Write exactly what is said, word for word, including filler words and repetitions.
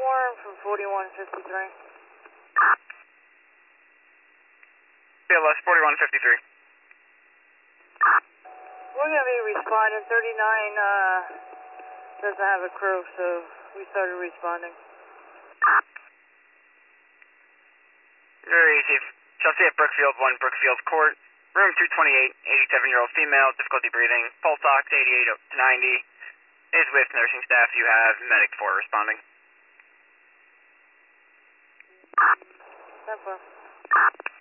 Baltimore from forty-one fifty-three. B L S forty-one fifty-three. We're going to be responding. thirty-nine uh, doesn't have a crew, so we started responding. Very easy. Chelsea at Brookfield, one Brookfield Court. Room two twenty-eight, eighty-seven-year-old female, difficulty breathing, pulse ox eighty-eight to ninety. Is with nursing staff. You have medic four responding. That's fine.